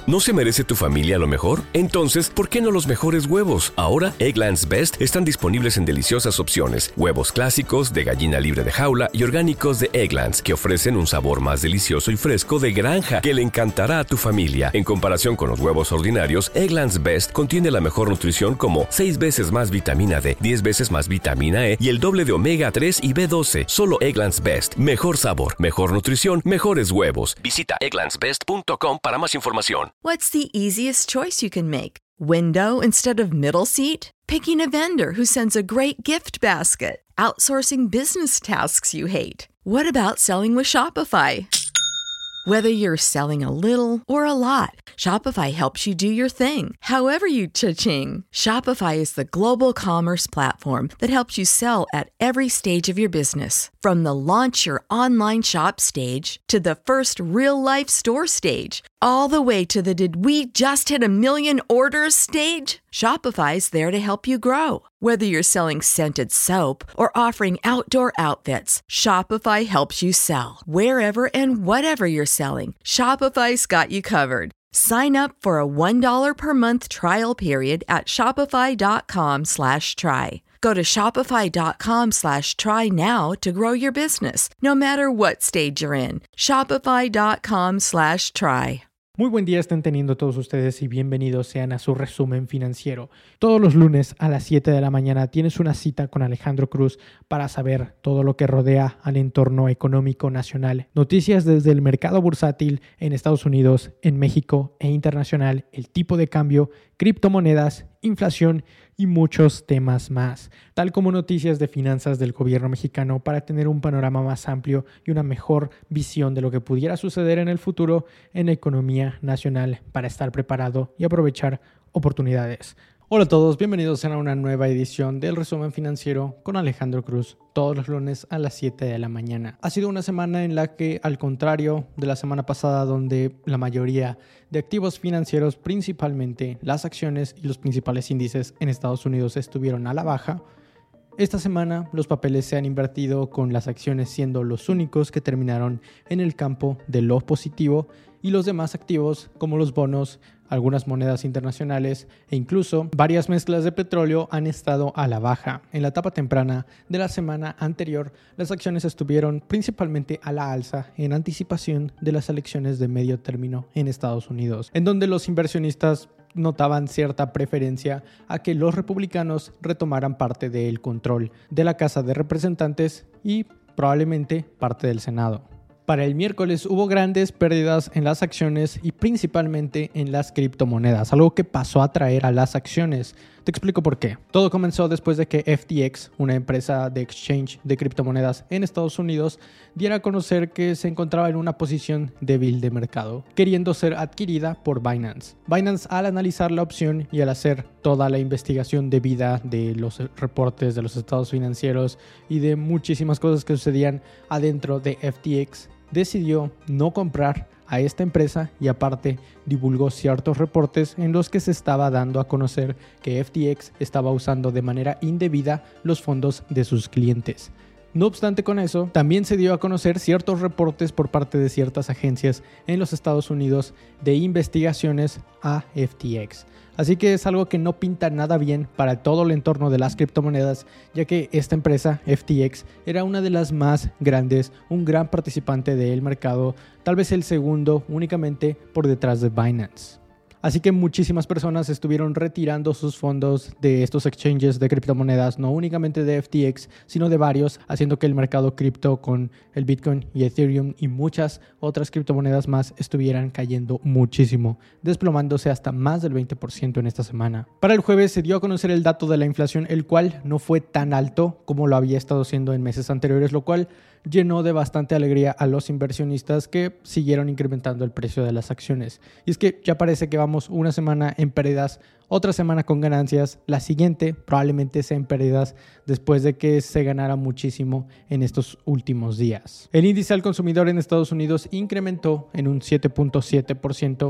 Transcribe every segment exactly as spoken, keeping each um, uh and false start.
¿No se merece tu familia lo mejor? Entonces, ¿por qué no los mejores huevos? Ahora, Eggland's Best están disponibles en deliciosas opciones. Huevos clásicos, de gallina libre de jaula y orgánicos de Eggland's, que ofrecen un sabor más delicioso y fresco de granja que le encantará a tu familia. En comparación con los huevos ordinarios, Eggland's Best contiene la mejor nutrición como seis veces más vitamina D, diez veces más vitamina E y el doble de omega tres y B doce. Solo Eggland's Best. Mejor sabor, mejor nutrición, mejores huevos. Visita egglands best punto com para más información. What's the easiest choice you can make? Window instead of middle seat? Picking a vendor who sends a great gift basket? Outsourcing business tasks you hate? What about selling with Shopify? Whether you're selling a little or a lot, Shopify helps you do your thing, however you cha-ching. Shopify is the global commerce platform that helps you sell at every stage of your business. From the launch your online shop stage to the first real-life store stage, all the way to the did we just hit a million orders stage. Shopify's there to help you grow. Whether you're selling scented soap or offering outdoor outfits, Shopify helps you sell. Wherever and whatever you're selling, Shopify's got you covered. Sign up for a one dollar per month trial period at shopify.com slash try. Go to shopify.com slash try now to grow your business, no matter what stage you're in. Shopify.com slash try. Muy buen día estén teniendo todos ustedes y bienvenidos sean a su resumen financiero. Todos los lunes a las siete de la mañana tienes una cita con Alejandro Cruz para saber todo lo que rodea al entorno económico nacional. Noticias desde el mercado bursátil en Estados Unidos, en México e internacional, el tipo de cambio, criptomonedas, inflación y muchos temas más, tal como noticias de finanzas del gobierno mexicano para tener un panorama más amplio y una mejor visión de lo que pudiera suceder en el futuro en la economía nacional para estar preparado y aprovechar oportunidades. Hola a todos, bienvenidos a una nueva edición del resumen financiero con Alejandro Cruz, todos los lunes a las siete de la mañana. Ha sido una semana en la que, al contrario de la semana pasada, donde la mayoría de activos financieros, principalmente las acciones y los principales índices en Estados Unidos, estuvieron a la baja, esta semana los papeles se han invertido, con las acciones siendo los únicos que terminaron en el campo de lo positivo y los demás activos como los bonos, algunas monedas internacionales e incluso varias mezclas de petróleo han estado a la baja. En la etapa temprana de la semana anterior, las acciones estuvieron principalmente a la alza en anticipación de las elecciones de medio término en Estados Unidos, en donde los inversionistas notaban cierta preferencia a que los republicanos retomaran parte del control de la Casa de Representantes y probablemente parte del Senado. Para el miércoles hubo grandes pérdidas en las acciones y principalmente en las criptomonedas, algo que pasó a atraer a las acciones. Te explico por qué. Todo comenzó después de que F T X, una empresa de exchange de criptomonedas en Estados Unidos, diera a conocer que se encontraba en una posición débil de mercado, queriendo ser adquirida por Binance. Binance, al analizar la opción y al hacer toda la investigación debida de los reportes de los estados financieros y de muchísimas cosas que sucedían adentro de F T X, decidió no comprar a esta empresa y aparte divulgó ciertos reportes en los que se estaba dando a conocer que F T X estaba usando de manera indebida los fondos de sus clientes. No obstante con eso, también se dio a conocer ciertos reportes por parte de ciertas agencias en los Estados Unidos de investigaciones a F T X. Así que es algo que no pinta nada bien para todo el entorno de las criptomonedas, ya que esta empresa, F T X, era una de las más grandes, un gran participante del mercado, tal vez el segundo únicamente por detrás de Binance. Así que muchísimas personas estuvieron retirando sus fondos de estos exchanges de criptomonedas, no únicamente de F T X, sino de varios, haciendo que el mercado cripto con el Bitcoin y Ethereum y muchas otras criptomonedas más estuvieran cayendo muchísimo, desplomándose hasta más del veinte por ciento en esta semana. Para el jueves se dio a conocer el dato de la inflación, el cual no fue tan alto como lo había estado siendo en meses anteriores, lo cual llenó de bastante alegría a los inversionistas que siguieron incrementando el precio de las acciones. Y es que ya parece que vamos una semana en pérdidas, otra semana con ganancias, la siguiente probablemente sea en pérdidas después de que se ganara muchísimo en estos últimos días. El índice al consumidor en Estados Unidos incrementó en un siete punto siete por ciento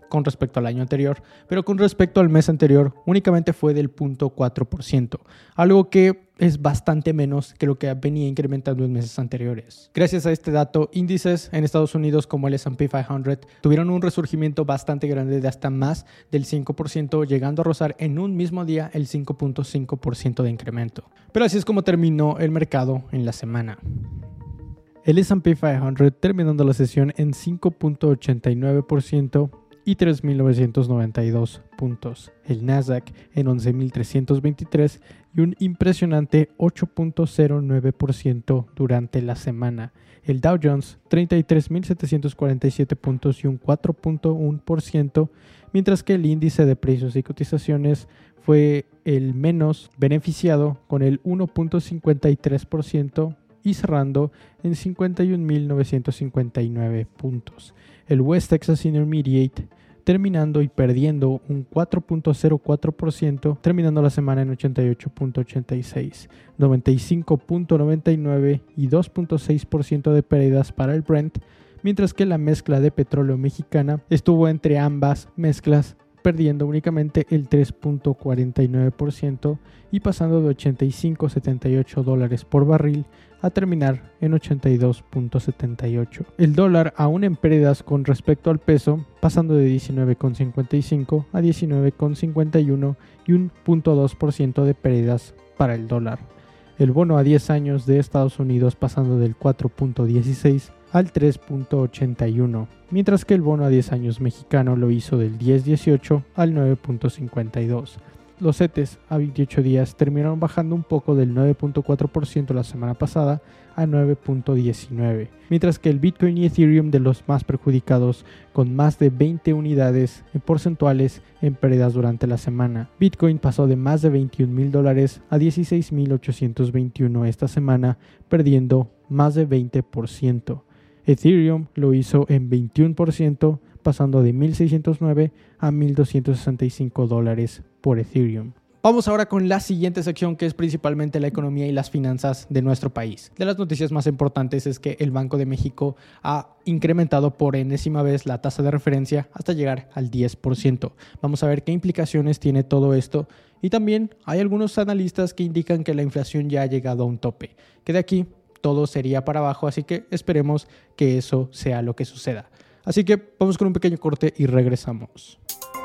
con respecto al año anterior, pero con respecto al mes anterior únicamente fue del cero punto cuatro por ciento, algo que es bastante menos que lo que venía incrementando en meses anteriores. Gracias a este dato, índices en Estados Unidos como el ese and pe quinientos tuvieron un resurgimiento bastante grande de hasta más del cinco por ciento, llegando a rozar en un mismo día el cinco punto cinco por ciento de incremento. Pero así es como terminó el mercado en la semana. El ese and pe quinientos terminando la sesión en cinco punto ochenta y nueve por ciento y tres mil novecientos noventa y dos puntos. El Nasdaq en once mil trescientos veintitrés y un impresionante ocho punto cero nueve por ciento durante la semana. El Dow Jones treinta y tres mil setecientos cuarenta y siete puntos y un cuatro punto uno por ciento, mientras que el índice de precios y cotizaciones fue el menos beneficiado con el uno punto cincuenta y tres por ciento y cerrando en cincuenta y un mil novecientos cincuenta y nueve puntos. El West Texas Intermediate terminando y perdiendo un cuatro punto cero cuatro por ciento, terminando la semana en ochenta y ocho punto ochenta y seis, noventa y cinco punto noventa y nueve y dos punto seis por ciento de pérdidas para el Brent, mientras que la mezcla de petróleo mexicana estuvo entre ambas mezclas, perdiendo únicamente el tres punto cuarenta y nueve por ciento y pasando de ochenta y cinco punto setenta y ocho dólares por barril a terminar en ochenta y dos punto setenta y ocho. El dólar aún en pérdidas con respecto al peso, pasando de diecinueve punto cincuenta y cinco a diecinueve punto cincuenta y uno y un punto dos por ciento de pérdidas para el dólar. El bono a diez años de Estados Unidos pasando del cuatro punto dieciséis al tres punto ochenta y uno, mientras que el bono a diez años mexicano lo hizo del diez punto dieciocho al nueve punto cincuenta y dos. Los CETES a veintiocho días terminaron bajando un poco del nueve punto cuatro por ciento la semana pasada a nueve punto diecinueve, mientras que el Bitcoin y Ethereum de los más perjudicados con más de veinte unidades porcentuales en pérdidas durante la semana. Bitcoin pasó de más de veintiún mil dólares a dieciséis mil ochocientos veintiuno esta semana, perdiendo más de veinte por ciento. Ethereum lo hizo en veintiuno por ciento, pasando de mil seiscientos nueve a mil doscientos sesenta y cinco dólares por Ethereum. Vamos ahora con la siguiente sección, que es principalmente la economía y las finanzas de nuestro país. De las noticias más importantes es que el Banco de México ha incrementado por enésima vez la tasa de referencia hasta llegar al diez por ciento. Vamos a ver qué implicaciones tiene todo esto, y también hay algunos analistas que indican que la inflación ya ha llegado a un tope, que de aquí todo sería para abajo, así que esperemos que eso sea lo que suceda. Así que vamos con un pequeño corte y regresamos.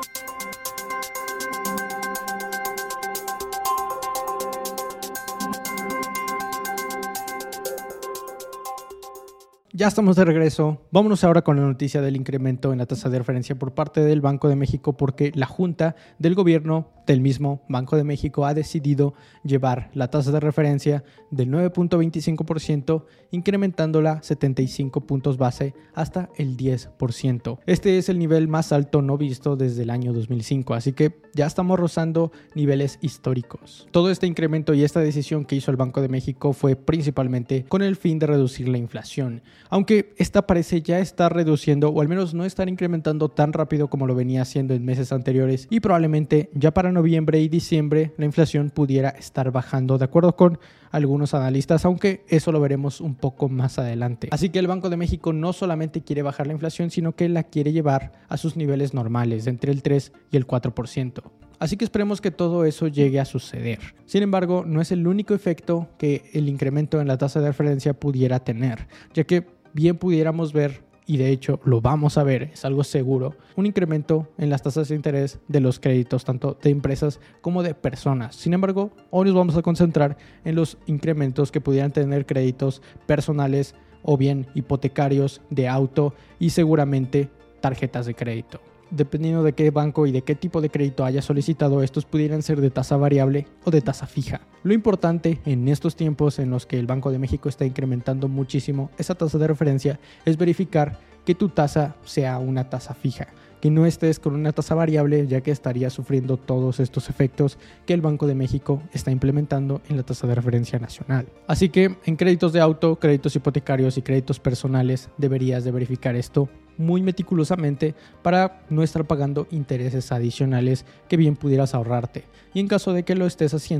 Ya estamos de regreso. Vámonos ahora con la noticia del incremento en la tasa de referencia por parte del Banco de México, porque la Junta del Gobierno del mismo Banco de México ha decidido llevar la tasa de referencia del nueve punto veinticinco por ciento, incrementándola setenta y cinco puntos base hasta el diez por ciento. Este es el nivel más alto no visto desde el año dos mil cinco, así que ya estamos rozando niveles históricos. Todo este incremento y esta decisión que hizo el Banco de México fue principalmente con el fin de reducir la inflación, aunque esta parece ya estar reduciendo, o al menos no estar incrementando tan rápido como lo venía haciendo en meses anteriores, y probablemente ya para noviembre y diciembre la inflación pudiera estar bajando, de acuerdo con algunos analistas, aunque eso lo veremos un poco más adelante. Así que el Banco de México no solamente quiere bajar la inflación, sino que la quiere llevar a sus niveles normales, entre el tres y el cuatro por ciento. Así que esperemos que todo eso llegue a suceder. Sin embargo, no es el único efecto que el incremento en la tasa de referencia pudiera tener, ya que bien pudiéramos ver, y de hecho lo vamos a ver, es algo seguro, un incremento en las tasas de interés de los créditos, tanto de empresas como de personas. Sin embargo, hoy nos vamos a concentrar en los incrementos que pudieran tener créditos personales o bien hipotecarios, de auto y seguramente tarjetas de crédito. Dependiendo de qué banco y de qué tipo de crédito haya solicitado, estos pudieran ser de tasa variable o de tasa fija. Lo importante en estos tiempos en los que el Banco de México está incrementando muchísimo esa tasa de referencia es verificar que tu tasa sea una tasa fija, que no estés con una tasa variable, ya que estarías sufriendo todos estos efectos que el Banco de México está implementando en la tasa de referencia nacional. Así que en créditos de auto, créditos hipotecarios y créditos personales deberías de verificar esto muy meticulosamente para no estar pagando intereses adicionales que bien pudieras ahorrarte. Y en caso de que lo estés haciendo,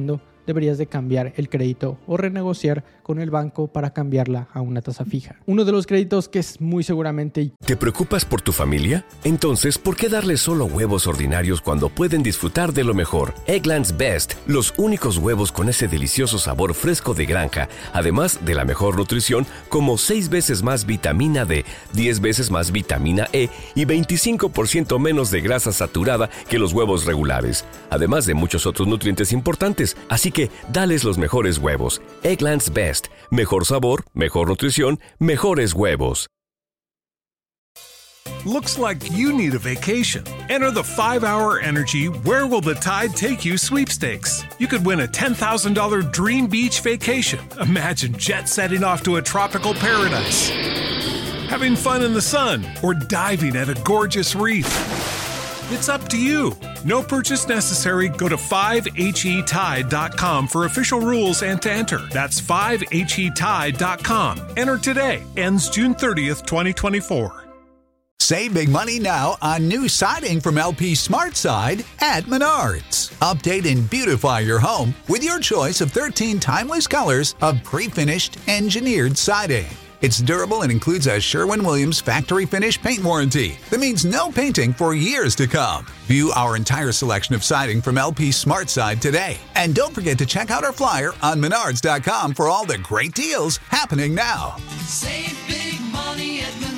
deberías de cambiar el crédito o renegociar con el banco para cambiarla a una tasa fija. Uno de los créditos que es muy seguramente... ¿Te preocupas por tu familia? Entonces, ¿por qué darles solo huevos ordinarios cuando pueden disfrutar de lo mejor? Eggland's Best, los únicos huevos con ese delicioso sabor fresco de granja, además de la mejor nutrición, como seis veces más vitamina D, diez veces más vitamina E y veinticinco por ciento menos de grasa saturada que los huevos regulares, además de muchos otros nutrientes importantes. Así que, dales los mejores huevos. Eggland's Best, mejor sabor, mejor nutrición, mejores huevos. Looks like you need a vacation. Enter the five hour Energy Where Will the Tide Take You sweepstakes. You could win a ten thousand dollars dream beach vacation. Imagine jet setting off to a tropical paradise, having fun in the sun, or diving at a gorgeous reef. It's up to you. No purchase necessary. Go to five H E tide dot com for official rules and to enter. That's five H E tide dot com. Enter today. Ends June thirtieth, twenty twenty-four. Save big money now on new siding from L P SmartSide at Menards. Update and beautify your home with your choice of thirteen timeless colors of pre-finished engineered siding. It's durable and includes a Sherwin-Williams factory finish paint warranty that means no painting for years to come. View our entire selection of siding from L P SmartSide today. And don't forget to check out our flyer on menards dot com for all the great deals happening now. Save big money at Menards.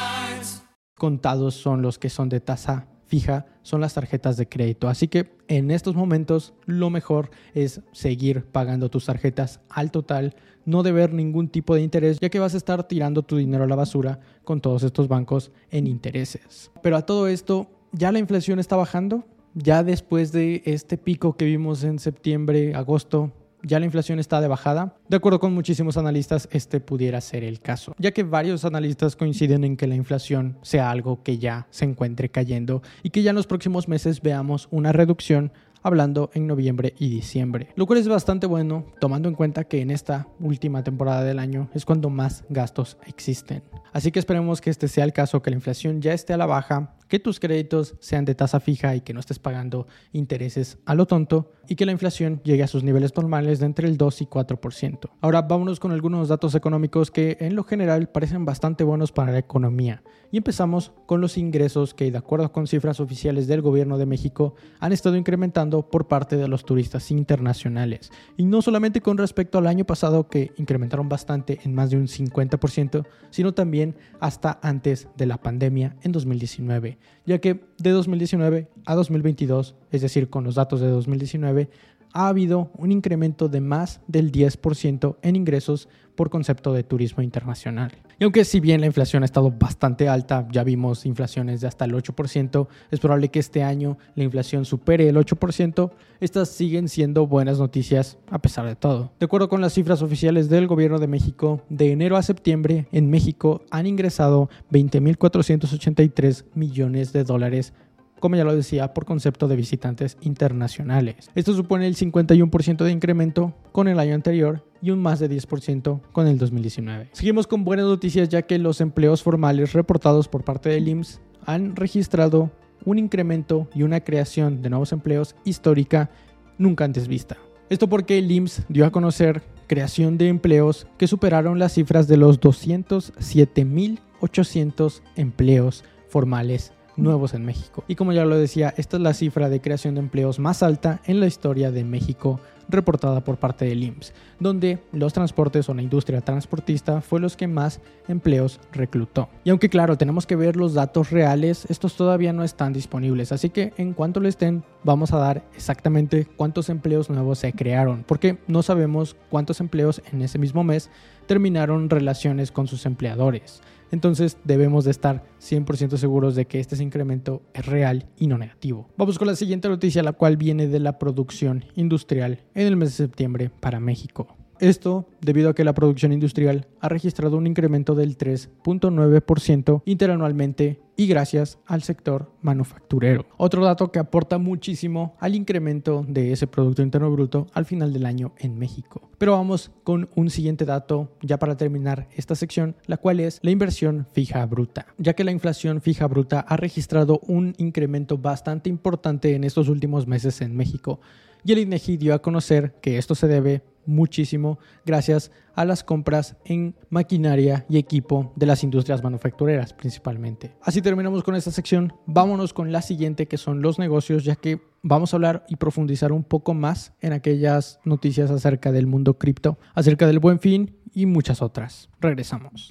Contados son los que son de tasa fija, son las tarjetas de crédito. Así que en estos momentos lo mejor es seguir pagando tus tarjetas al total, no deber ningún tipo de interés, ya que vas a estar tirando tu dinero a la basura con todos estos bancos en intereses. Pero a todo esto, ¿ya la inflación está bajando? Ya después de este pico que vimos en septiembre, agosto, ¿ya la inflación está de bajada? De acuerdo con muchísimos analistas, este pudiera ser el caso, ya que varios analistas coinciden en que la inflación sea algo que ya se encuentre cayendo y que ya en los próximos meses veamos una reducción, hablando en noviembre y diciembre, lo cual es bastante bueno tomando en cuenta que en esta última temporada del año es cuando más gastos existen. Así que esperemos que este sea el caso, que la inflación ya esté a la baja, que tus créditos sean de tasa fija y que no estés pagando intereses a lo tonto y que la inflación llegue a sus niveles normales de entre el dos y cuatro por ciento. Ahora vámonos con algunos datos económicos que en lo general parecen bastante buenos para la economía. Y empezamos con los ingresos que, de acuerdo con cifras oficiales del gobierno de México, han estado incrementando por parte de los turistas internacionales. Y no solamente con respecto al año pasado, que incrementaron bastante en más de un cincuenta por ciento, sino también hasta antes de la pandemia en dos mil diecinueve, ya que de dos mil diecinueve a dos mil veintidós, es decir, con los datos de dos mil diecinueve, ha habido un incremento de más del diez por ciento en ingresos por concepto de turismo internacional. Y aunque si bien la inflación ha estado bastante alta, ya vimos inflaciones de hasta el ocho por ciento, es probable que este año la inflación supere el ocho por ciento, estas siguen siendo buenas noticias a pesar de todo. De acuerdo con las cifras oficiales del gobierno de México, de enero a septiembre en México han ingresado veinte mil cuatrocientos ochenta y tres millones de dólares, como ya lo decía, por concepto de visitantes internacionales. Esto supone el cincuenta y uno por ciento de incremento con el año anterior y un más de diez por ciento con el dos mil diecinueve. Seguimos con buenas noticias, ya que los empleos formales reportados por parte del I M S S han registrado un incremento y una creación de nuevos empleos histórica nunca antes vista. Esto porque el I M S S dio a conocer creación de empleos que superaron las cifras de los doscientos siete mil ochocientos empleos formales nuevos en México. Y como ya lo decía, esta es la cifra de creación de empleos más alta en la historia de México reportada por parte del I M S S, donde los transportes o la industria transportista fue los que más empleos reclutó. Y aunque claro, tenemos que ver los datos reales, estos todavía no están disponibles, así que en cuanto lo estén, vamos a dar exactamente cuántos empleos nuevos se crearon, porque no sabemos cuántos empleos en ese mismo mes terminaron relaciones con sus empleadores. Entonces debemos de estar cien por ciento seguros de que este incremento es real y no negativo. Vamos con la siguiente noticia, la cual viene de la producción industrial en el mes de septiembre para México. Esto debido a que la producción industrial ha registrado un incremento del tres punto nueve por ciento interanualmente y gracias al sector manufacturero. Otro dato que aporta muchísimo al incremento de ese Producto Interno Bruto al final del año en México. Pero vamos con un siguiente dato ya para terminar esta sección, la cual es la inversión fija bruta, ya que la inflación fija bruta ha registrado un incremento bastante importante en estos últimos meses en México. y el INEGI dio a conocer que esto se debe muchísimo gracias a las compras en maquinaria y equipo de las industrias manufactureras principalmente. Así terminamos con esta sección. Vámonos con la siguiente, que son los negocios, ya que vamos a hablar y profundizar un poco más en aquellas noticias acerca del mundo cripto, acerca del Buen Fin y muchas otras. Regresamos.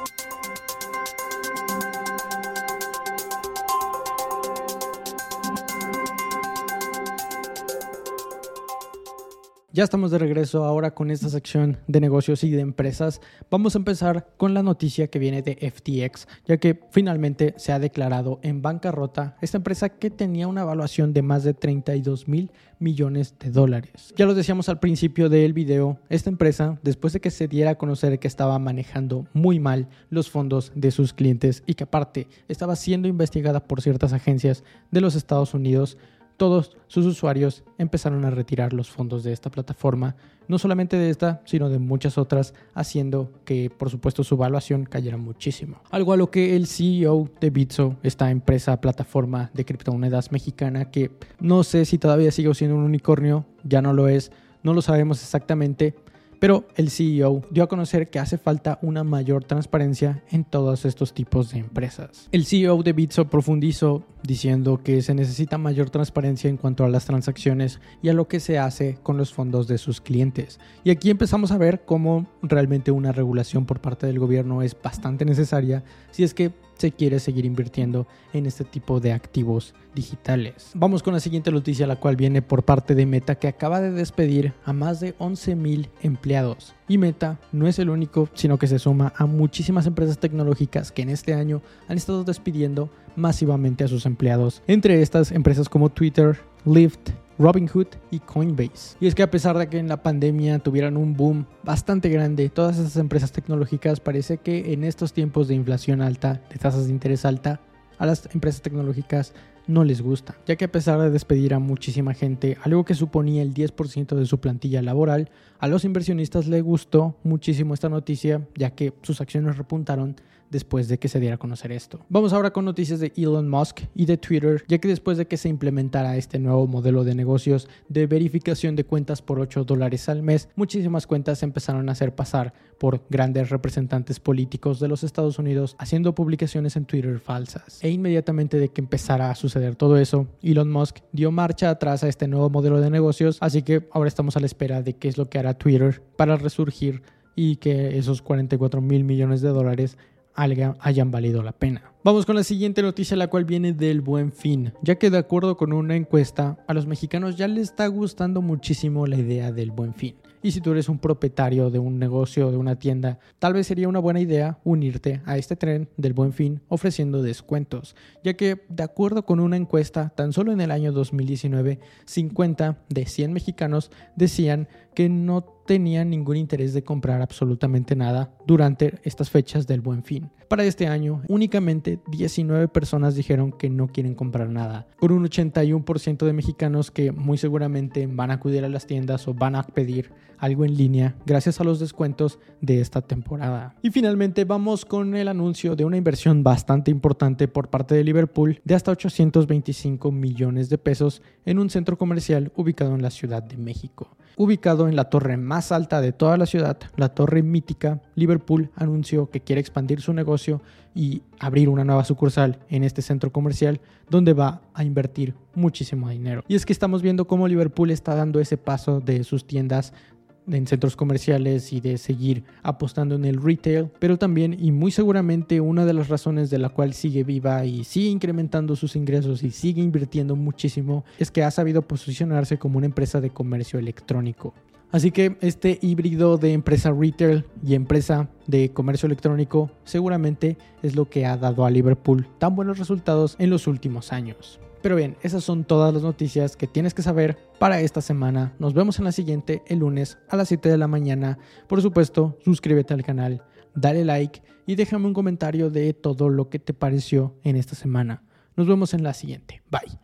Ya estamos de regreso ahora con esta sección de negocios y de empresas. Vamos a empezar con la noticia que viene de F T X, ya que finalmente se ha declarado en bancarrota esta empresa que tenía una evaluación de más de treinta y dos mil millones de dólares. Ya lo decíamos al principio del video, esta empresa, después de que se diera a conocer que estaba manejando muy mal los fondos de sus clientes y que aparte estaba siendo investigada por ciertas agencias de los Estados Unidos, todos sus usuarios empezaron a retirar los fondos de esta plataforma, no solamente de esta, sino de muchas otras, haciendo que, por supuesto, su valuación cayera muchísimo. Algo a lo que el C E O de Bitso, esta empresa plataforma de criptomonedas mexicana, que no sé si todavía sigue siendo un unicornio, ya no lo es, no lo sabemos exactamente, pero el C E O dio a conocer que hace falta una mayor transparencia en todos estos tipos de empresas. El C E O de Bitso profundizó diciendo que se necesita mayor transparencia en cuanto a las transacciones y a lo que se hace con los fondos de sus clientes. Y aquí empezamos a ver cómo realmente una regulación por parte del gobierno es bastante necesaria si es que se quiere seguir invirtiendo en este tipo de activos digitales. Vamos con la siguiente noticia, la cual viene por parte de Meta, que acaba de despedir a más de once mil empleados. Y Meta no es el único, sino que se suma a muchísimas empresas tecnológicas que en este año han estado despidiendo masivamente a sus empleados. Entre estas empresas como Twitter, Lyft, Robinhood y Coinbase. Y es que a pesar de que en la pandemia tuvieran un boom bastante grande, todas esas empresas tecnológicas, parece que en estos tiempos de inflación alta, de tasas de interés alta, a las empresas tecnológicas no les gusta, ya que a pesar de despedir a muchísima gente, algo que suponía el diez por ciento de su plantilla laboral, a los inversionistas les gustó muchísimo esta noticia, ya que sus acciones repuntaron después de que se diera a conocer esto. Vamos ahora con noticias de Elon Musk y de Twitter, ya que después de que se implementara este nuevo modelo de negocios de verificación de cuentas por ocho dólares al mes, muchísimas cuentas se empezaron a hacer pasar por grandes representantes políticos de los Estados Unidos haciendo publicaciones en Twitter falsas. E inmediatamente de que empezara a suceder todo eso, Elon Musk dio marcha atrás a este nuevo modelo de negocios, así que ahora estamos a la espera de qué es lo que hará Twitter para resurgir y que esos cuarenta y cuatro mil millones de dólares hayan valido la pena. Vamos con la siguiente noticia, la cual viene del Buen Fin, ya que de acuerdo con una encuesta, a los mexicanos ya les está gustando muchísimo la idea del Buen Fin. Y si tú eres un propietario de un negocio, de una tienda, tal vez sería una buena idea unirte a este tren del Buen Fin ofreciendo descuentos, ya que de acuerdo con una encuesta, tan solo en el año dos mil diecinueve, cincuenta de cien mexicanos decían que no tenían ningún interés de comprar absolutamente nada durante estas fechas del Buen Fin. Para este año, únicamente diecinueve personas dijeron que no quieren comprar nada, con un ochenta y uno por ciento de mexicanos que muy seguramente van a acudir a las tiendas o van a pedir algo en línea gracias a los descuentos de esta temporada. Y finalmente vamos con el anuncio de una inversión bastante importante por parte de Liverpool de hasta ochocientos veinticinco millones de pesos en un centro comercial ubicado en la Ciudad de México. Ubicado en la torre más alta de toda la ciudad, la torre mítica, Liverpool anunció que quiere expandir su negocio y abrir una nueva sucursal en este centro comercial donde va a invertir muchísimo dinero. Y es que estamos viendo cómo Liverpool está dando ese paso de sus tiendas en centros comerciales y de seguir apostando en el retail, pero también y muy seguramente una de las razones de la cual sigue viva y sigue incrementando sus ingresos y sigue invirtiendo muchísimo es que ha sabido posicionarse como una empresa de comercio electrónico. Así que este híbrido de empresa retail y empresa de comercio electrónico seguramente es lo que ha dado a Liverpool tan buenos resultados en los últimos años. Pero bien, esas son todas las noticias que tienes que saber para esta semana. Nos vemos en la siguiente el lunes a las siete de la mañana. Por supuesto, suscríbete al canal, dale like y déjame un comentario de todo lo que te pareció en esta semana. Nos vemos en la siguiente. Bye.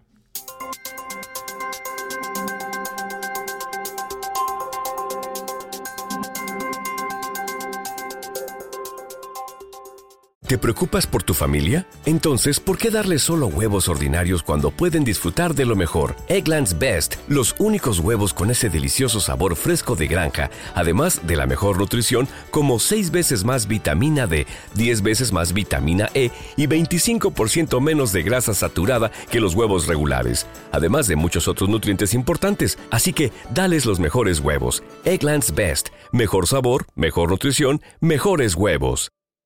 ¿Te preocupas por tu familia? Entonces, ¿por qué darles solo huevos ordinarios cuando pueden disfrutar de lo mejor? Eggland's Best, los únicos huevos con ese delicioso sabor fresco de granja, además de la mejor nutrición, como seis veces más vitamina D, diez veces más vitamina E y veinticinco por ciento menos de grasa saturada que los huevos regulares, además de muchos otros nutrientes importantes. Así que, dales los mejores huevos. Eggland's Best, mejor sabor, mejor nutrición, mejores huevos.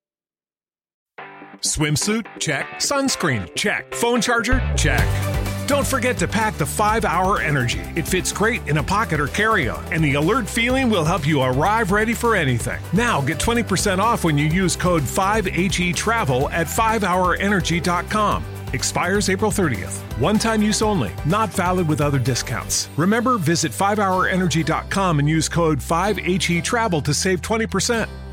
Swimsuit? Check. Sunscreen? Check. Phone charger? Check. Don't forget to pack the five hour Energy. It fits great in a pocket or carry-on, and the alert feeling will help you arrive ready for anything. Now get twenty percent off when you use code five H E TRAVEL at five hour energy dot com. Expires April thirtieth. One-time use only. Not valid with other discounts. Remember, visit five hour energy dot com and use code five H E TRAVEL to save twenty percent.